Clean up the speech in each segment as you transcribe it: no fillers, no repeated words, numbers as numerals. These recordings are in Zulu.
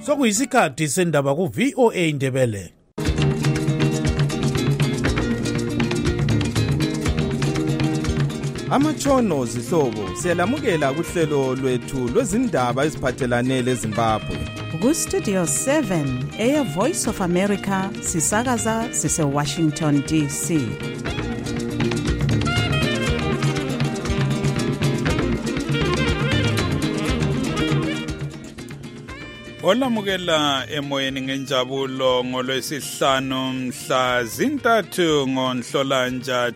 Sokuyisikhathi sendaba ku VOA Indebele. Amatshono zihlobo siyalamukela kuhlelo lwethu lwezindaba eziphathelane leZimbabwe. Ku Studio 7 Air Voice of America sisakaza sise Washington DC. Olamukela emoyeni ngenjabulo ngolwesihlanu mhla zintathu ngoNhlolanja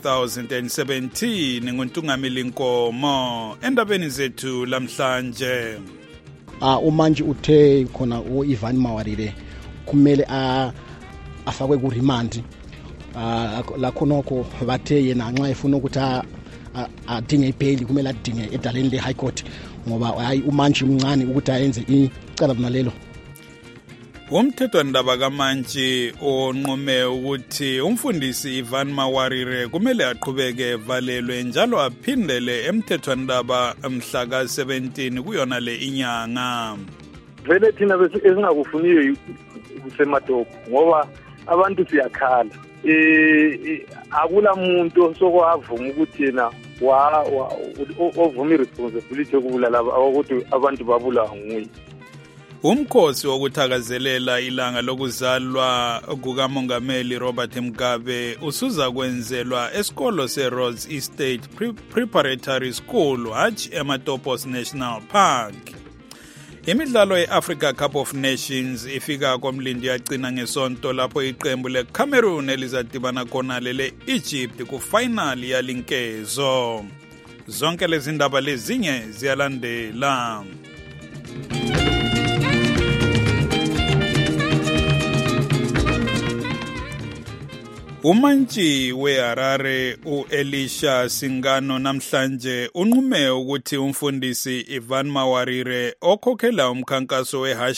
2017 nguNtungamili Nkomo endabeni zethu lamhlanje. Umanje uthe khona uIvan Mawarire kumele afakwe ku remand la khonoko bathe yena nxa efuna ukuthi adinge ibail kumele adinge edaleni le High Court ngoba hayi umanje umncane ukuthi ayenze icala nalelo. Umthethwandaba kaMantshi onqume ukuthi umfundisi Ivan Mawarire kumele aqhubeke evalelwe njalo aphindele emthethwandaba mhla ka-17 kuyona le inyanga. Vele thina esingakufuniyo kusematopo ngoba abantu siyakhala. Akula muntu sokwavuma ukuthi yena ovuma irresponsibility yokubulala ukuthi abantu babulawa nguye. Umkhosi wokuthakazelela ilanga lokuzalwa kukaMongameli Robert Mugabe usuza kwenzelwa esikolo seRhodes Estate Preparatory School hatshi eMatopos National Park. Imidlalo ye-Africa Cup of Nations ifika komlindi yagcina ngesonto lapho iqembu leCameroon elizadibana khona le-Egypt ku-final yalinkezo. Zonke lezi ndaba lezinye ziyalandela. Umantshi weHarare uElisha Singano namhlanje unqume ukuthi umfundisi Ivan Mawarire okhokhela umkhankaso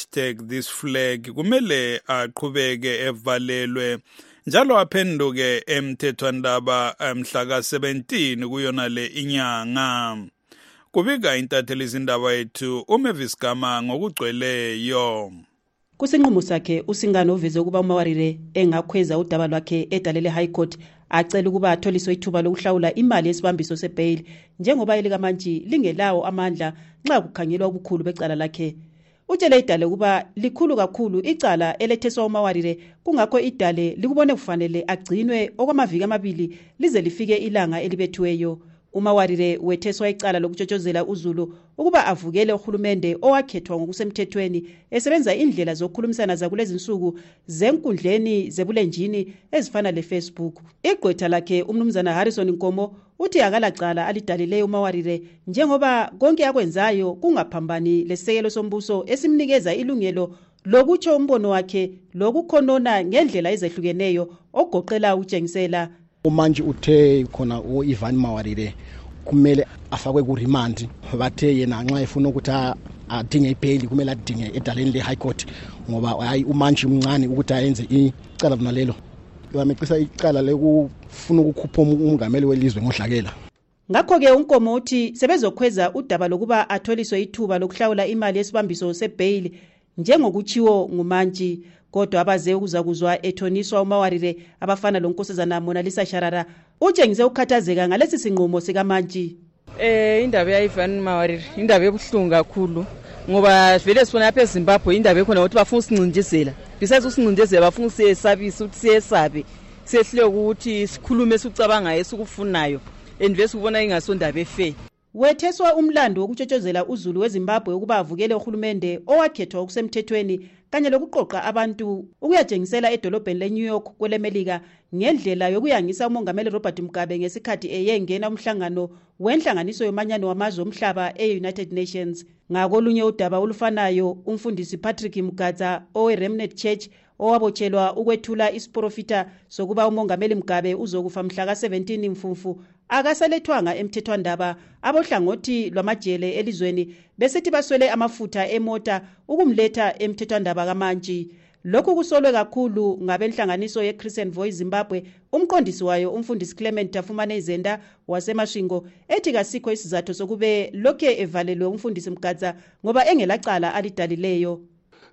we#ThisFlag kumele aqhubeke evalelwe njalo aphenduke emthethwandaba mhla ka-17 kuyona le inyanga. Kubika intatheli izindaba yethu uMavis Gama ngokugcweleyo. Kusinqumo sakhe uSingano uveze ukuba uMawarire engakhweza udaba lwakhe edalele High Court acela ukuba atholiswe ithuba lokuhlawula imali yesibambiso sebail njengoba elikaMantshi lingelawo amandla nxa kukhangelwa ubukhulu becala lakhe. Utshele idale ukuba likhulu kakhulu icala eletheswa uMawarire kungakho idale likubone kufanele agcinwe okwamaviki amabili lize lifike ilanga elibethiweyo. uMawarire wetheswa icala lokutshotshozela uZulu ukuba avukele uhulumende owakhethwa ngokusemthethweni esebenza indlela zokukhulumisana zakulezi insuku zenkundleni zebulenjini ezifana leFacebook. Igqwetha lakhe umnumzana Harrison Nkomo uthi akalacala alidalileyo uMawarire njengoba konke akwenzayo kungaphambani lesekelo sombuso esimnikeza ilungelo lokutsho umbono wakhe lokukhonona ngendlela ezehlukeneyo ogoqela utshengisela. Umanje uthe khona uIvan Mawarire kumele afakwe ku remand bathe yena nxa efuna ukuthi adinge ibail kumele adinge edaleni le High Court ngoba hayi umanje umncane ukuthi ayenze icala nalelo. Bamecisa icala lekufuna ukukhupha umongameli welizwe ngohlakela. Ngakho-ke uNkomo uthi sebezokhweza udaba lokuba atholiswe ithuba lokuhlawula imali yesibambiso sebail njengokutshiwo nguMantshi. Kodwa abaze ukuzakuzwa ethoniswa uMawarire abafana lonkosazana Monalisa Sharara utshengise ukukhathazeka ngalesi sinqumo sikaMantshi. Indaba yaIvan Mawarire indaba ebuhlungu kakhulu ngoba vele sifuna lapha eZimbabwe indaba ekhona ukuthi bafuna usincindezela. Besize usincindezela bafuna usiyesabisa ukuthi siyesabe sehlule ukuthi sikhulume sikucabangayo esikufunayo envesi ubona ingasondaba efe. Wetheswa umlando wokutshotshozela uZulu weZimbabwe ukuba avukele uhulumende owakhethwa okusemthethweni kanye lokuqoqa abantu ukuyajengisela edolobheni leNew York kwelemelika ngendlela yokuyangisa uMongameli Robert Mugabe ngesikhathi eyengena umhlangano wenhlanganiso yomanyano wamazwe omhlaba e-United Nations. Ngakolunye udaba olufanayo umfundisi Patrick Mugadza oweRemnant Church owabotshelwa ukwethula isiprofita sokuba uMongameli Mugabe uzokufa mhla ka-17 Mfumfu akasalethwanga emthethwandaba. Abohlangothi lwamajele elizweni besithi baswele amafutha emota ukumletha emthethwandaba kaMantshi. Lokhu kusolwe kakhulu ngabenhlanganiso yeChristian Voice Zimbabwe. Umqondisi wayo umfundisi Clement Tafumane Zenda waseMashingo ethi kasikho isizathu sokube lokhe evalelwe umfundisi Mugadza ngoba engelacala alidalileyo.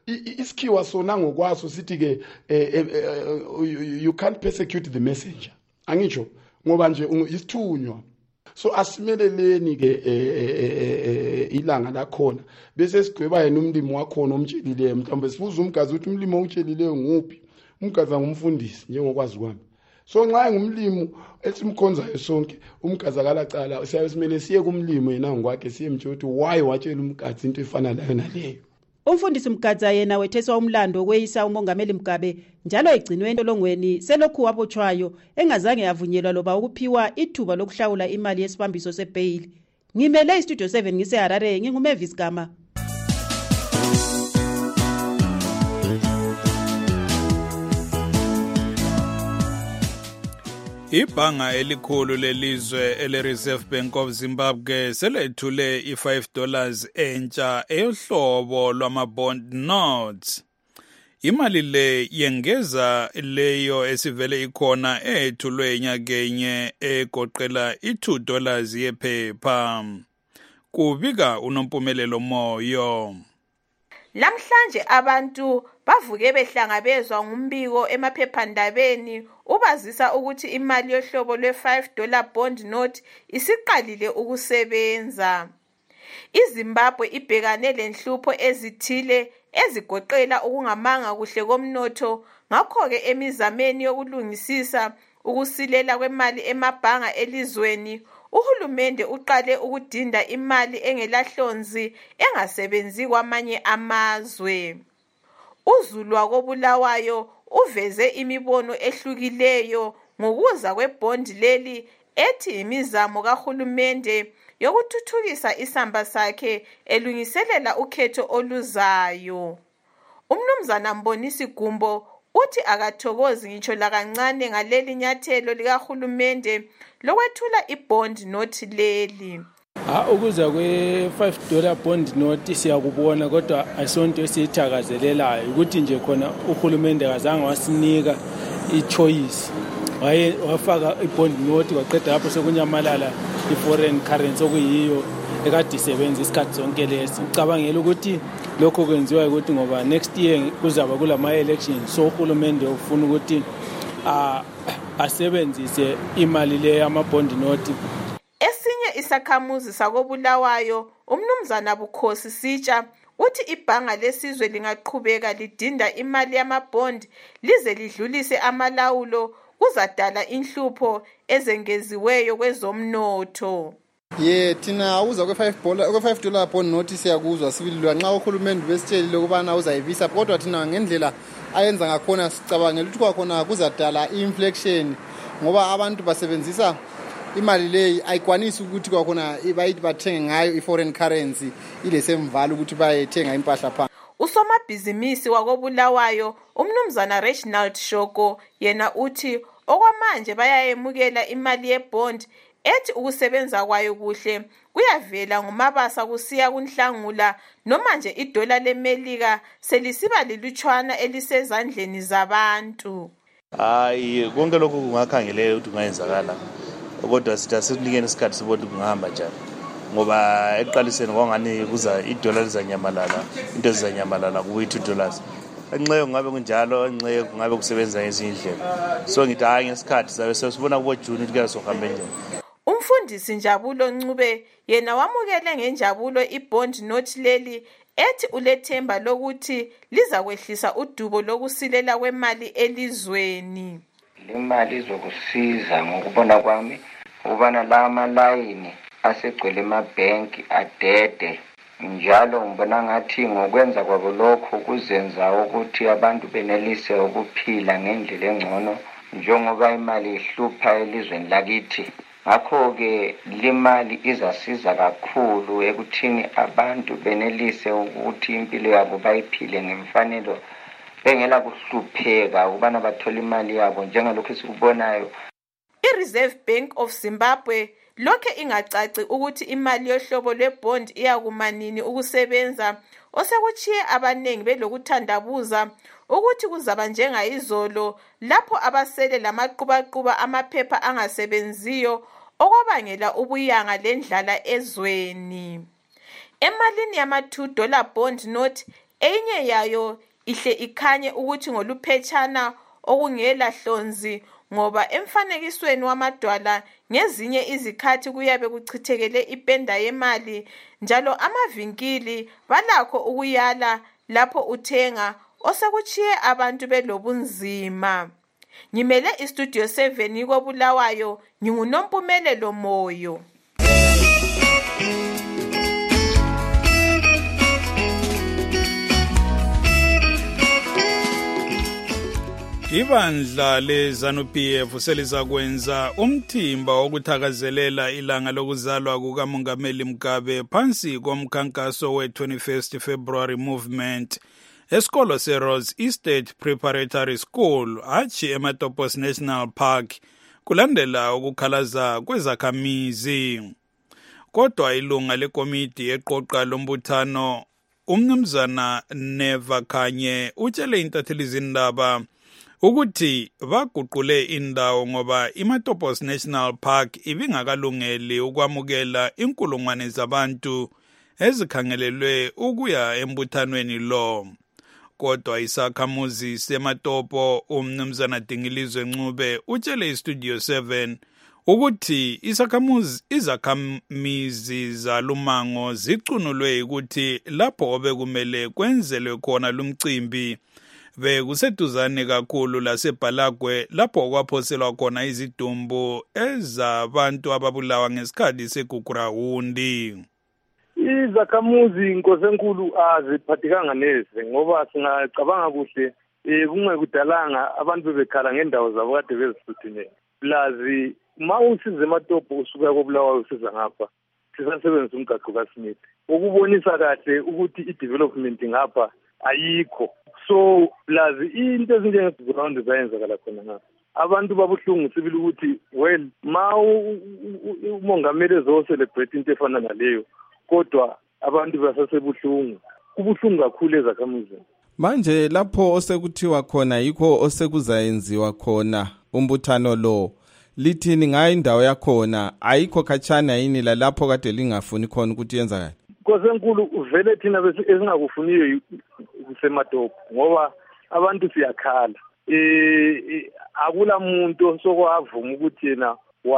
isikhiwa sona ngokwaso sithi ke you can't persecute the messenger angitsho ngoba nje isithunywa so asimeleleni ke ilanga lakhona bese sigweba yena umlimi wakhona omtshelileyo mhlawumbe sibuza umgazi ukuthi umlimi ongitshelileyo nguphi umgazi ngumfundisi njengokwazi kwami so nxa engumlimi esimkhonzayo sonke umgazi akalacala siyasimele siye kumlimi yena ngokwakhe siyemtsho ukuthi why watshela umgazi into efana nayo naleyo. Umfundisi Mgadza yena wetheswa umlando kweyisa umongameli Mugabe njalo egcinwe entolongweni selokhu wabotshwayo engazange yavunyelwa loba ukuphiwa ithuba lokuhlawula imali yesibambiso sebail. Ngimele istudio 7 ngiseHarare nginguMavis Gama. Ibhanga elikhulu lelizwe ele-Reserve Bank of Zimbabwe selethule $5 entsha eyohlobo lwama-bond notes. Imali le yengeza leyo esivele ikhona ethulwe nyakenye egoqela $2 yephepha. Kubika uNompumelelo Moyo. Lamhlanje abantu bavuke behlangabezwa ngumbiko emaphephandabeni ubazisa ukuthi imali yohlobo lwe$5 bond note isiqalile ukusebenza. iZimbabwe ibhekane lenhlupho ezithile ezigoqela ukungamanga kuhle komnotho ngakho-ke emizameni yokulungisisa ukusilela kwemali emabhanga elizweni uhulumende uqale ukudinda imali engelahlonzi engasebenzi kwamanye amazwe. uZulu wakoBulawayo uveze imibono ehlukileyo ngokuza kwebond leli ethi imizamo kahulumende yokuthuthukisa isamba sakhe elungiselela ukhetho oluzayo. Umnumzana Mbonisi Gumbo uthi akathokozi ngitsho lakancane ngaleli nyathelo likahulumende lokwethula ibond note leli. Ukuza kwe$5 bond note siyakubona kodwa asonto esithakazelelayo ukuthi nje khona uhulumende kazange wasinika ichoice wafaka ibond note waqeda lapho sekunyamalala iforeign currency okuyiyo ekade isebenza isikhathi zonke lesi. Ucabangela ukuthi lokho kwenziwa ukuthi ngoba next year kuzaba kulama elections so uhulumende ufuna ukuthi asebenzise imali le yama bond note. Esinye isakhamuzi sakoBulawayo umnumzana Bukhosi Sitsha uthi ibhanga lesizwe lingaqhubeka lidinda imali yamabond lize lidlulise amalawulo kuzadala inhlupho ezengeziweyo kwezomnotho. Thina uza kwe$5 bond note siyakuzwa sibilwa nxa uhulumende besitshelile ukubana uzayivisa kodwa thina ngendlela ayenza ngakhona sicabangela ukuthi kwakhona kuzadala inflation ngoba abantu basebenzisa imali leyi ayikwanisi ukuthi kwakhona bayithi bathenge ngayo iforeign currency ilesemvalo ukuthi bayethenga impahla phansi. Usomabhizimisi wakoBulawayo umnumzana Reginald Shoko yena uthi okwamanje bayayemukela imali yebond ethi ukusebenza kwayo kuhle kuyavela ngomabasa kusiya kunhlangula noma nje idola leMelika selisiba lilutshwana elisezandleni zabantu. Hayi konke lokho kungakhangeleka ukuthi kungayenzakala kodwa sitasinikeni isikhathi sibona kungahamba njani ngoba eqaliseni kwangani kuza idola lizanyamalala into ezizanyamalala kuyi $2 enxeyo ngabe kunjalo enxeyo kungabe kusebenza ngezinye indlela so ngithi hayi ngesikhathi sabe sibona kubo June ukuthi kuyasohamba njani. Umfundisi Njabulo Ncube yena wamukele ngenjabulo ibond note leli ethi ulethemba lokuthi liza kwehlisa udubo lokusilela kwemali elizweni. Imali izokusiza ngokubona kwami ubana la malayini asegcwele emabhenki adede njalo ngibona ngathi ngokwenza kwabo lokho kuzenza ukuthi abantu benelise ukuphila ngendlela engcono njengoba imali ihlupha elizweni lakithi. Ngakho-ke limali izasiza kakhulu ekuthini abantu benelise ukuthi impilo yabo bayiphile ngemfanelo bengela kuhlupheka ukubana bathola imali yabo njengalokho esikubonayo. iReserve Bank of Zimbabwe lokhe ingacaci ukuthi imali yohlobo lwebond iyakumanini ukusebenza osekuchiye abanengi belokuthandabuza ukuthi kuzaba njengayizolo lapho abasele lamaqhubaquba amaphepha angasebenziyo okwabangela ubuyanga lendlala ezweni. Emalini yama$2 bond note Enye yayo ihle ikhanye ukuthi ngoluphetshana okungela hlonzi ngoba emfanekisweni wamadwala ngezinye izikhathi kuyabe kuchithekele ipenda yemali njalo amavinkili balakho ukuyala lapho uthenga osekuchiye abantu belobunzima. Ngimele istudio 7 koBulawayo nginguNompumelelo Moyo. Ibandla leZANU-PF selizakwenza umthimba wokuthakazelela ilanga lokuzalwa kukaMongameli Mugabe phansi komkhankaso we-21st February Movement esikolo se-Rose Estate Preparatory School hatshi eMatopos National Park kulandela ukukhalaza kwezakhamizi. Kodwa ilunga lekomiti eqoqa lombuthano umnumzana Neva Khanye utshele intatheli zindaba ukuthi baguqule indawo ngoba iMatopos National Park ibingakalungeli ukwamukela inkulungwane zabantu ezikhangelelwe ukuya embuthanweni lo. Kodwa isakhamuzi seMatopo umnumzana Dingilizwe Ncube utshele iStudio 7 ukuthi izakhamizi zalumango zicunulwe ukuthi lapho obekumele kwenzelwe khona lumcimbi bekuseduzane kakhulu laseBhalagwe lapho kwaphoselwa khona izidumbu ezabantu ababulawa ngesikhathi segugurawundi. Izakhamuzi inkosi enkulu aziphathekanga neze ngoba singacabanga kuhle kungekudalanga abantu bebekhala ngendawo zabo kade bezisuthile. Plazi mawusize eMatopo usuka koBulawayo usiza ngapha sisasebenzisa umgaqo kaSmith ukubonisa kahle ukuthi i-development ngapha ayikho. So plazi into ezinjengeground zayenzakala khona ngapha. Abantu babuhlungu sibili ukuthi well umongameli ezo-celebrate into efana naleyo kodwa abantu basasebuhlungu. Kubuhlungu kakhulu ezakhamuzini. Manje lapho osekuthiwa khona yikho osekuzayenziwa khona umbuthano lo. Lithini ngayo indawo yakhona ayikho khatshana yini la lapho kade lingafuni khona ukuthi yenzakala? Nkosi enkulu uvele thina esingakufuniyo kuseMatopo ngoba abantu siyakhala. Akula muntu sokwavuma ukuthi yena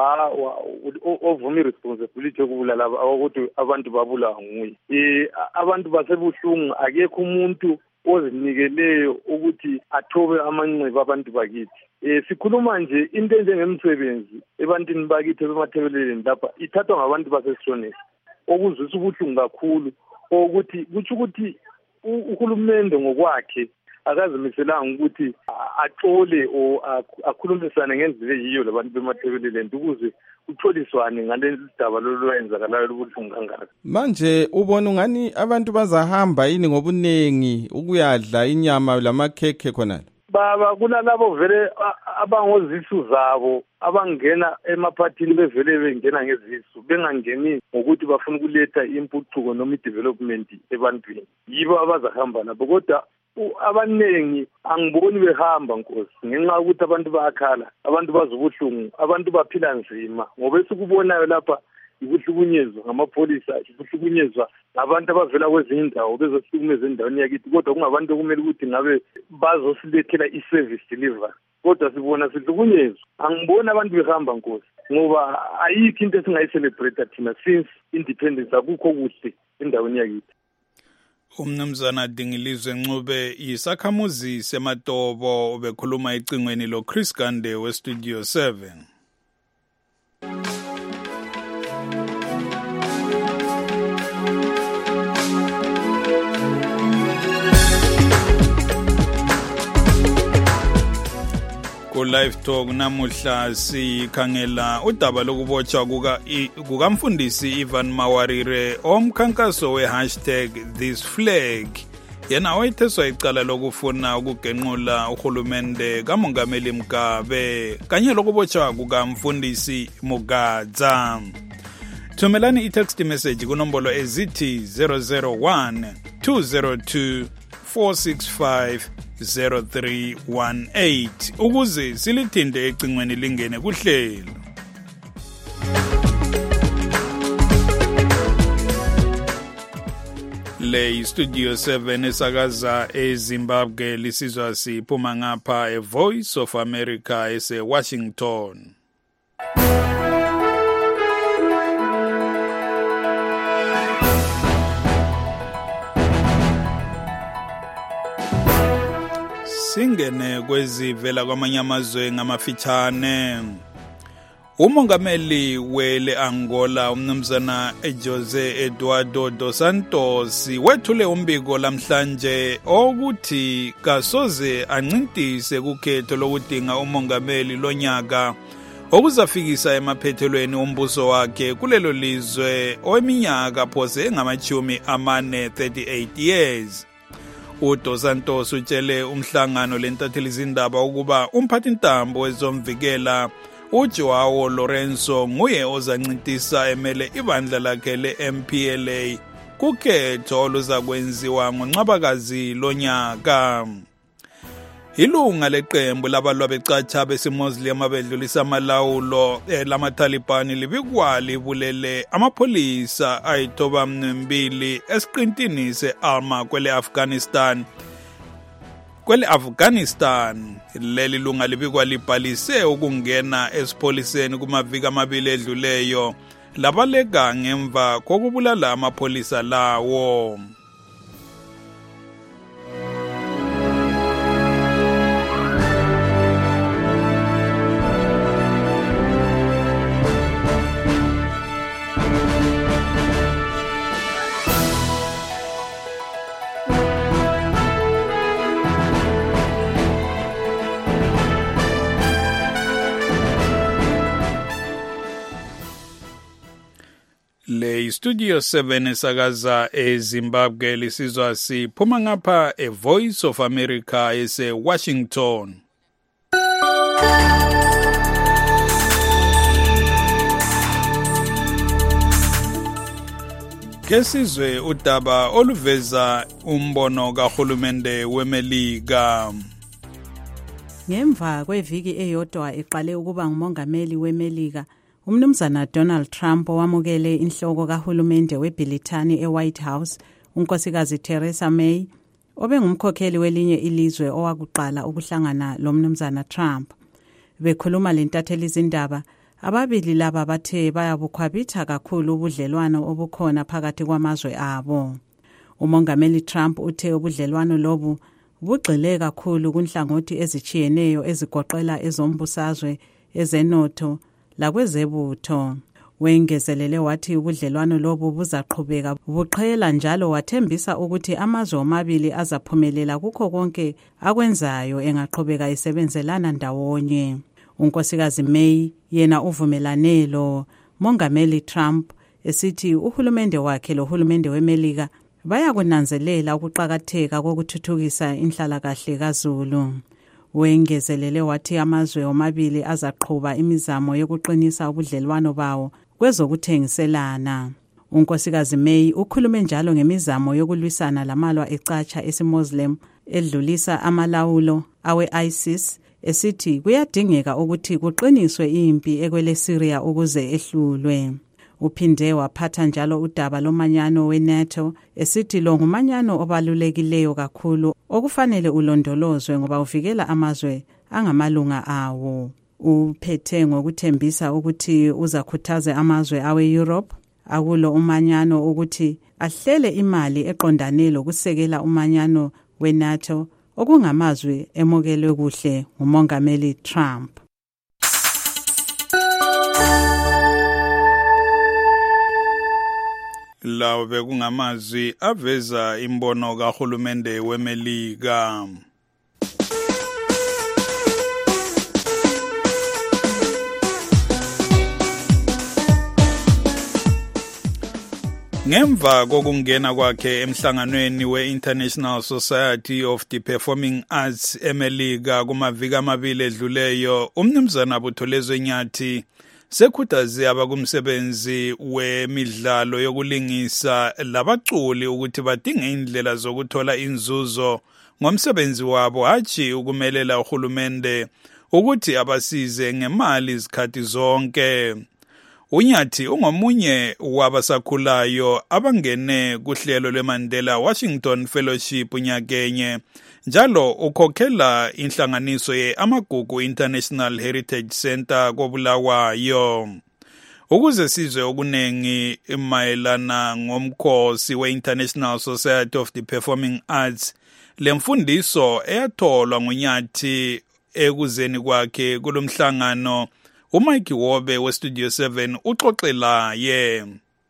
ovuma irresponsibility yokubulala ukuthi abantu babulawa nguye. Abantu basebuhlungu akekho umuntu ozinikeleyo ukuthi athobe amanxeba abantu bakithi. Sikhuluma nje into enjengemsebenzi ebantwini bakithi bemathebeleleni lapha ithathwa ngabantu basesishonesi okuzwisa ubuhlungu kakhulu ukuthi kutsho ukuthi uhulumende ngokwakhe akazimiselanga ukuthi axole akhulumisane ngendlela eyiyo labantu bemathebeleleni ukuze kutholiswane ngaleli daba lolwenzakalayo lobuhlungu kangaka. Manje ubona ungani abantu bazahamba yini ngobunengi ukuyadla inyama lamakhekhe khonala? Baba kunalabo vele abangozisu zabo abangena emaphathini bevele bengena ngezisu bengangeni ngokuthi bafuna ukuletha impucuko noma i-development ebantwini. Yibo abazahamba lapho kodwa abanengi angiboni behamba nkosi ngenxa ukuthi abantu bayakhala, abantu bazubuhlungu, abantu baphila nzima ngoba esikubonayo lapha ukuhlukunyezwa ngamapholisa, ukuhlukunyezwa ngabantu abavela kwezinye indawo bezosikumeza endaweni yakithi kodwa kungabantu okumele ukuthi ngabe bazosilethela i-service delivery kodwa sibona sihlukunyezwa. Angiboni abantu behamba nkosi ngoba ayikho into esingayicelebrate thina since independence akukho kuhle endaweni yakithi. Umnumzana Dingilizwe Ncube yisakhamuzi seMatopo ubekhuluma ecingweni lo Chris Gande weStudio 7. Live Talk namuhla sikhangela udaba lokubotshwa kukamfundisi Ivan Mawarire omkhankaso we#ThisFlag yena wayetheswa icala lokufuna ukugenqula uhulumende kaMongameli Mugabe kanye lokubotshwa kukamfundisi Mugadza. Thumelani i-text message kunombolo ezithi 001 202 4650318 ukuze silithinde ecingweni lingene kuhlelo. le Studio 7 esakaza eZimbabwe lisizwa siphuma ngapha eVoice of America eseWashington. Singene kwezivela kwamanye amazwe ngamafitshane. Umongameli wele Angola umnumzana Jose Eduardo dos Santos wethule umbiko lamhlanje ukuthi kasoze ancintise kukhetho lokudinga umongameli lonyaka okuzafikisa emaphethelweni ombuso wakhe kulelo lizwe oweminyaka phose engamachumi amane 38 years. uDos Santos utshele umhlangano lentatheli izindaba ukuba umphathintambo wezomvikela uJoao Lourenço nguye ozancintisa emele ibandla lakhe le-MPLA kukhetho oluzakwenziwa ngoNcwabakazi lonyaka. Ilunga leqembu labalwa becatsha besimuslim abedlulisa amalawulo lamaTaliban libikwa libulele amapholisa ayithoba mbili esiqintini se-Alma kwele Afghanistan. Leli lunga libikwa libhalise ukungena esipholiseni kumaviki amabili edluleyo labaleka ngemva kokubulala amapholisa lawo. Le Studio 7 esakaza eZimbabwe lisizwa siphuma ngapha eVoice of America eseWashington. Kesizwe udaba oluveza umbono kahulumende weMelika. Ngemva kweviki eyodwa eqale ukuba ngumongameli weMelika, umnumzana Donald Trump owamukele inhloko kahulumende weBrithani eWhite House, unkosikazi Theresa May, obengumkhokheli welinye ilizwe owakuqala ukuhlangana lomnumzana Trump. Bekhuluma lentatheli izindaba, ababili laba bathe bayabukhwabitha kakhulu ubudlelwano obukhona phakathi kwamazwe abo. Umongameli Trump uthe ubudlelwano lobu bugxile kakhulu kunhlangothi ezichiyeneyo ezigoqela ezombusazwe, ezenotho lakwezebutho. Wengezelele wathi ubudlelwano lobu buzaqhubeka buqhela njalo wathembisa ukuthi amazwe omabili azaphumelela kukho konke akwenzayo engaqhubeka isebenzelana ndawonye. Unkosikazi May yena uvumelane lo mongameli Trump esithi uhulumende wakhe lohulumende weMelika bayakunanzelela ukuqhakatheka kokuthuthukisa inhlalakahle kaZulu. Wengezelele wathi amazwe omabili azaqhuba imizamo yokuqinisa ubudlelwano bawo kwezokuthengiselana. Unkosikazi May ukhulume njalo ngemizamo yokulwisana lamalwa ecatsha esimuslim edlulisa amalawulo awe-ISIS esithi kuyadingeka ukuthi kuqiniswe impi ekwele Syria ukuze ehlulwe. Uphinde waphatha njalo udaba lomanyano weNATO esithi lo ngumanyano obalulekileyo kakhulu okufanele ulondolozwe ngoba uvikela amazwe angamalunga awo. Uphethe ngokuthembisa ukuthi uzakhuthaza amazwe awe-Europe akulo umanyano ukuthi ahlele imali eqondane lokusekela umanyano weNATO okungamazwe emukelwe kuhle ngumongameli Trump. Lawo bekungamazwi aveza imbono kahulumende weMelika. Ngemva kokungena kwakhe emhlanganweni we-International Society of the Performing Arts eMelika kumaviki amabili edluleyo, umnumzana Buthelezwe Nyathi sekhuthaze abakumsebenzi wemidlalo yokulingisa labaculi ukuthi badinge indlela zokuthola inzuzo ngomsebenzi wabo hathi ukumelela uhulumende ukuthi abasize ngemali izikhathi zonke. uNyathi ungomunye wabasakhulayo abangene kuhlelo lweMandela Washington Fellowship unyakenye njalo ukhokhela inhlanganiso ye-Amagugu International Heritage Center koBulawayo. Ukuze sizwe okunengi mayelana ngomkhosi we-International Society of the Performing Arts, lemfundiso eyatholwa nguNyathi ekuzeni kwakhe kulomhlangano, uMike Wobe weStudio 7 uxoxela ye.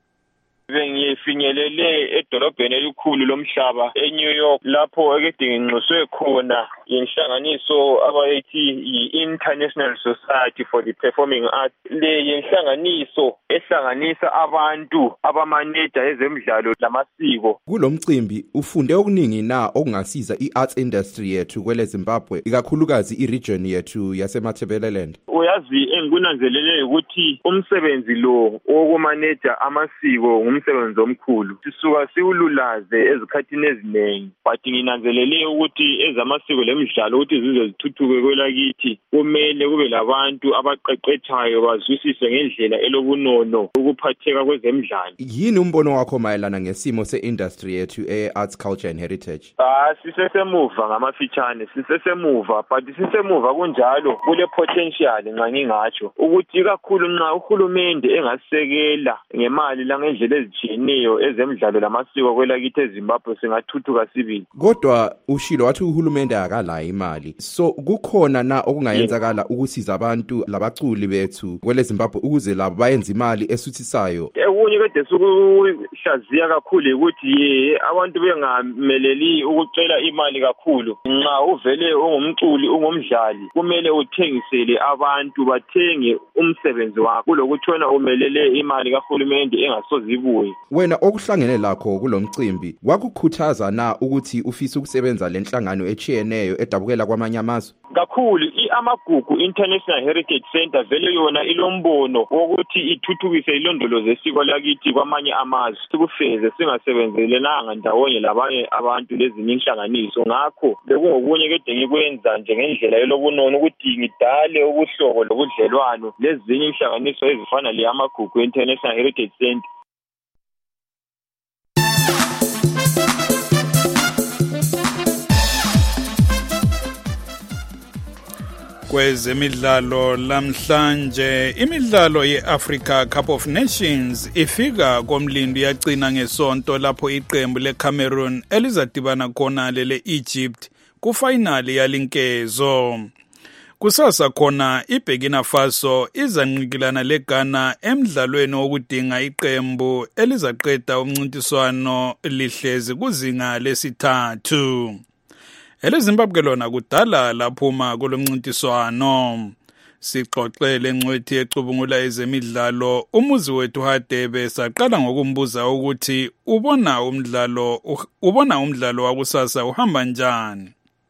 Bengifinyelele edolobheni elikhulu lomhlaba eNew York lapho ekade nginxuswe khona inhlanganiso abayithi i-International Society for the Performing Arts. Le inhlanganiso ehlanganisa abantu abamaneja ezemidlalo lamasiko. Kulomcimbi ufunde okuningi na okungasiza i-arts industry yethu kwele Zimbabwe, ikakhulukazi i-region yethu yaseMatabeleland. Uyazi engikunanzelele ukuthi umsebenzi lo wokumaneja amasiko umsebenzi omkhulu. Sisuka siwululaze ezikhathini eziningi, but nginanzelele ukuthi ezamasiko lemidlalo ukuthi zize zithuthuke kwelakithi kumele kube labantu abaqeqetshayo bazwisise ngendlela elobunono ukuphatheka kwezemidlalo. Yini umbono wakho mayelana ngesimo se-industry yethu e-arts, culture and heritage? Sisesemuva ngamafitshane, sisesemuva, but sisemuva kunjalo kule potential nxa ngingatsho ukuthi kakhulu nxa uhulumende engasisekela ngemali langendlela ezitshiyeneyo ezemidlalo lamasiko kwelakithi eZimbabwe singathuthuka sibili. Kodwa ushilo wathi uhulumende akala imali, so kukhona na okungayenzakala ukusiza abantu labaculi bethu kwele Zimbabwe ukuze labo bayenze imali esuthisayo? Okunye kade sokuhlaziya kakhulu ukuthi abantu bengameleli ukucela imali kakhulu. Nxa uvele ungumculi ungumdlali kumele uthengisele abantu bathenge umsebenzi wakho lokutshona umelele imali kahulumende engasozibuye. Wena okuhlangene lakho kulomcimbi wakukhuthaza na ukuthi ufise ukusebenza lenhlangano echiyeneyo edabukela kwamanye amazwe? Kakhulu i-Amagugu International Heritage Center vele yona ilombono wokuthi ithuthukise ilondolozo esiko lakithi kwamanye amazwe, sikufeze singasebenzelelanga ndawonye labanye abantu lezinye inhlanganiso. Ngakho bekungokunye kade ngikwenza njengendlela elobunono ukuthi ngidale ubuhlobo lobudlelwano lezinye inhlanganiso ezifana le-Amagugu International Heritage Center. Kwezemidlalo lamhlanje, imidlalo ye-Africa Cup of Nations ifika komlindi yagcina ngesonto lapho iqembu leCameroon elizadibana khona lele-Egypt kufinali yalinkezo. Kusasa khona iBurkina Faso izanqikilana leGhana emidlalweni wokudinga iqembu elizaqeda umncintiswano lihlezi kuzinga lesithathu. EleZimbabwe lona kudala laphuma kulomncintiswano. Sixoxele ngcwethi ecubungula ezemidlalo umuzi wethu Hadebe saqala ngokumbuza ukuthi ubona umdlalo wakusasa uhamba njani.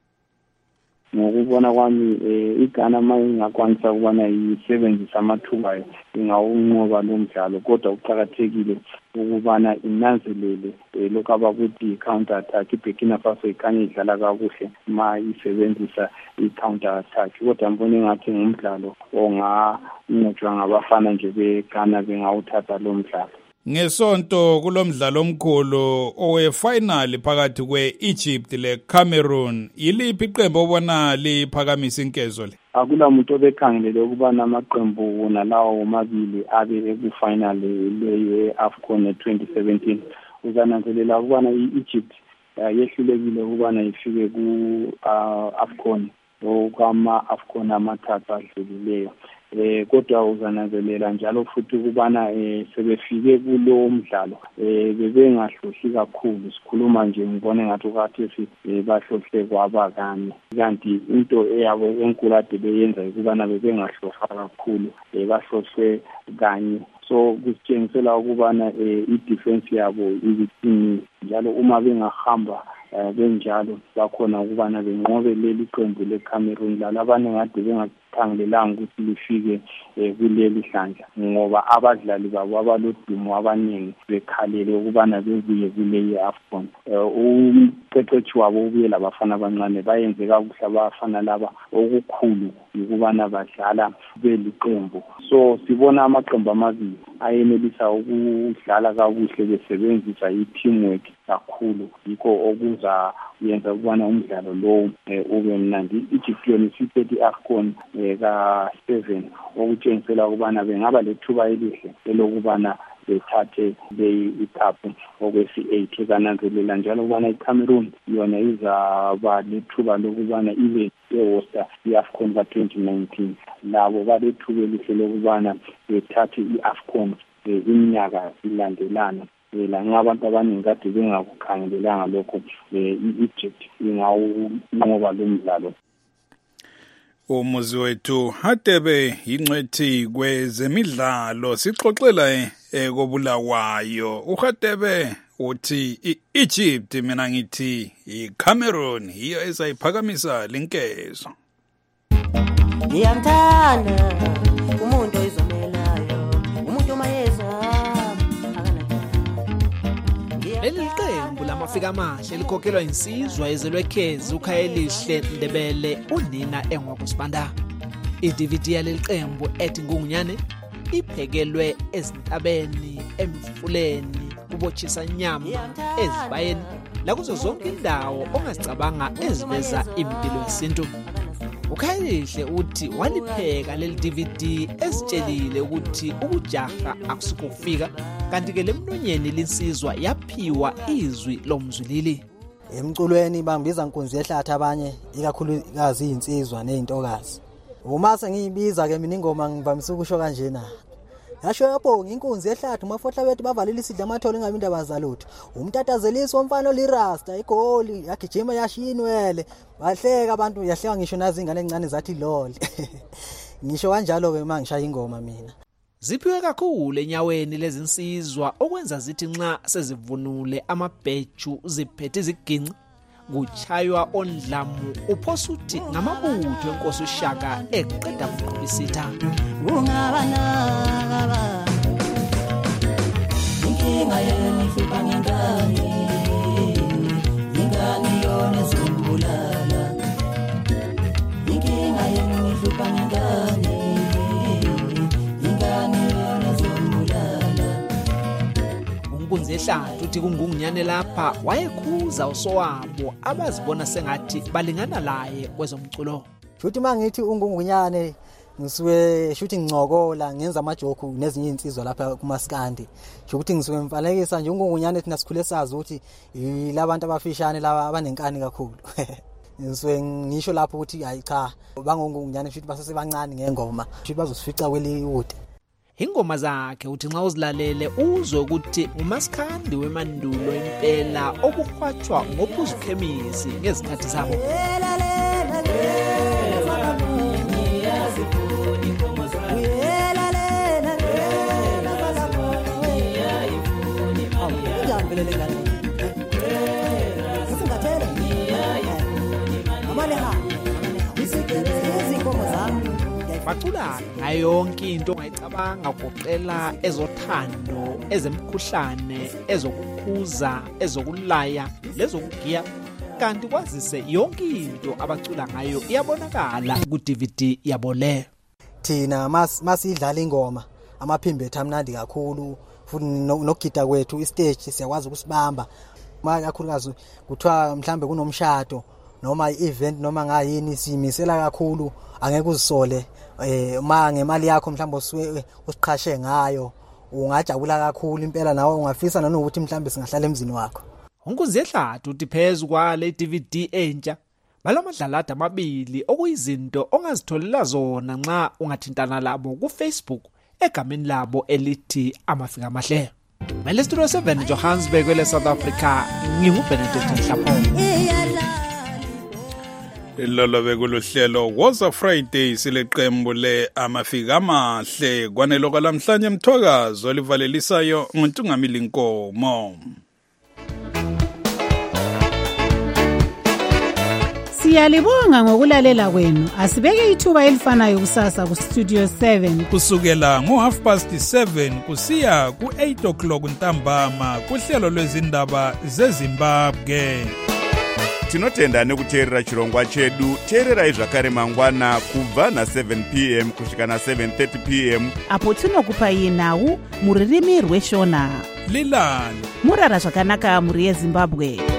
Ngokubona kwami iGhana mayingakwanisa ukubana isebenzisa amathuba ingawunqoba lo mdlalo, kodwa uqhakathekile ukubana inanzelele lokho abakuthi i-counter attack. iBurkina Faso ikhanya idlala kakuhle ma isebenzisa i-counter attack, kodwa mbona engathi ngumdlalo onganqotshwa ngabafana nje beGhana bengawuthatha lo mdlalo. Ngesonto kulomdlalo omkhulu owefinal phakathi kwe-Egypt leCameroon, yiliphi iqembu obona liphakamisa inkezo le? Akula muntu obekhangelele ukubana amaqembu wona lawo omabili abe ekufinal le-AFCON 2017. Uzananzelela ukubana i-Egypt yehlulekile ukubana ifike ku-AFCON okwama-AFCON amathathu adlulileyo. Kodwa uzananzelela njalo futhi ukubana sebefike kulo mdlalo bebengahlohli kakhulu. Sikhuluma nje ngibone ngathi ukhathesi bahlohle kwabakanye, kanti into eyabo enkulu ade beyenza ukubana bebengahlohla kakhulu, bahlohlwe kanye. So kusitshengisela ukubana i-defense yabo iziqinile, njalo uma bengahamba benjalo bakhona ukubana benqobe leli qembu leCameroon. Laba abanye ngade asikhangelelanga ukuthi lifike kuleli hlandla ngoba abadlali babo abalodumo abaningi bekhalele ukubana bebuye kuleyi AFCON. Umqeqeshi wabo ubuye labafana abancane bayenze kakuhle abafana laba okukhulu ukubana badlala beliqembu. So sibona amaqembu amabili ayenelisa ukudlala kakuhle besebenzisa i-teamwork kakhulu, yikho okuza yenza ukubana umdlalo lo ube mnandi. Egypt yona isiphethe i-AFCON ka-7 okutshengisela ukubana bengaba lethuba elihle elokubana bethathe ikhaphu okwesi-8. Kananzelela njalo ukubana iCameroon yona izaba lethuba lokubana ibe ehosta i-AFCON ka-2019. Labo balethuba elihle lokubana bethathe i-AFCON iminyaka ilandelana. Lanxa abantu abaningi kade bengakukhangelelanga lokho, i-Egypt ingawunqoba lo mdlalo. Umuzi wethu Hadebe ingcwethi kwezemidlalo sixoxela kobulawayo. uHadebe uthi iEgypt mina ngithi iCameroon iyo esayiphakamisa lenkezo. Ngiyamthanda umuntu oyizomelayo, umuntu mayeza Leli qembu lamafika amahle likhokhelwa insizwa ezelwekhezi uKhayelihle Ndebele unina engwakusibanda. I-DVD yaleli qembu ethi Ngung'unyane iphekelwe ezintabeni, emfuleni, kubotshisa nyama, ezibayeni, lakuzo zonke indawo ongazicabanga eziveza impilo yesintu. uKhayelihle uthi walipheka leli DVD esitshelile ukuthi ukujaha akusuko kufika, kanti ke lemnonyeni linsizwa yaphiwa izwi lomzwilili. Emculweni bambiza Nkunzi Yehlathi abanye ikakhulukazi insizwa nezintokazi. Uma sengiyibiza ke mina ingoma ngivamisa ukusho kanje na. Yasho yabo nginkunzi Yehlathi umafohla bethu bavalile isidla amathole ngabe indaba zalutho. Umtatazelisi womfana olirasta igoli yagijima yashinwele. Bahleka abantu yahleka ngisho nazi ingane encane zathi lol. Ngisho kanjalo ke mangishaya ingoma mina. Ziphiwe kakhulu enyaweni lezi nsizwa okwenza zithi nxa sezivunule amabheju ziphethe iziginci kuchaywa ondlamu uphosuthi ngamabutho enkosi uShaka eqeda ukuqhubisitha. Ungabanaka inkinga yeni hlupa ngengane ingane yona zombulala inkinga yeni hlupa ngengane Nkunzi Yehlathi uthi kungung'unyane lapha wayekhuza usowabo abazibona sengathi balingana laye kwezomculo. Futhi mangithi ungung'unyane ngisuke shuthi ngicokola ngenza amajoke nezinye insizwa lapha kumaskandi. Ukuthi ngisuke mfalekisa nje ungung'unyane thina sikhule sazi ukuthi labantu abafishane laba abanenkani kakhulu. Ngisuke ngisho lapho ukuthi hayi cha bangungung'unyane futhi basesebancane ngengoma futhi bazosifica kweliyude. Ingoma zakhe uthi nxa uzilalele uzwe ukuthi uMasikhandi wemandulo impela okukhwatshwa ngophuzu khemisi ngezikhathi zabo. Bacula ngayo yonke into ongayicabanga kuqela ezothando, ezemkhuhlane, ezokukhuza, ezokulaya, lezokugiya, kanti kwazise yonke into abacula ngayo iyabonakala ku-DVD yabo le. Thina masidlala ingoma amaphimbo ethu amnandi kakhulu futhi nokugida kwethu istage siyakwazi ukusibamba. Kakhulukazi kuthiwa mhlambe kunomshado noma i-event noma ngayini simisela kakhulu, angeke uzisole uma ngemali yakho mhlawumbe usuke usiqhashe ngayo ungajabula kakhulu impela nawe ungafisa nanokuthi mhlawumbe singahlala emzini wakho. Nkunzi Yehlathi uthi phezulu kwale DVD entsha balamadlalada amabili okuyizinto ongazitholela zona nxa ungathintana labo ku-Facebook egameni labo elithi Amafika Amahle. Mele Studio 7 Johannesburg kwele South Africa, nginguBenedict Mhlapho. Lolo bekuluhlelo Woza Friday sileqembu le Amafika Amahle kwanelo kwalamhlanje Mthokazi olivalelisayo nguNtungamili Nkomo. Siyalibonga ngokulalela kwenu. Asibeke ithuba elifanayo kusasa ku Studio 7 kusukela ngo7:30 kusiya ku8 o'clock ntambama kuhlelo lwezindaba zeZimbabwe. Tinotenda nekuteerera chirongwa chedu. Teererai zvakare mangwana kubva na7 p.m. kusvika na7:30 p.m. apo tinokupai nhau muririmi rweshona. Lilani murara zvakanaka muri yeZimbabwe.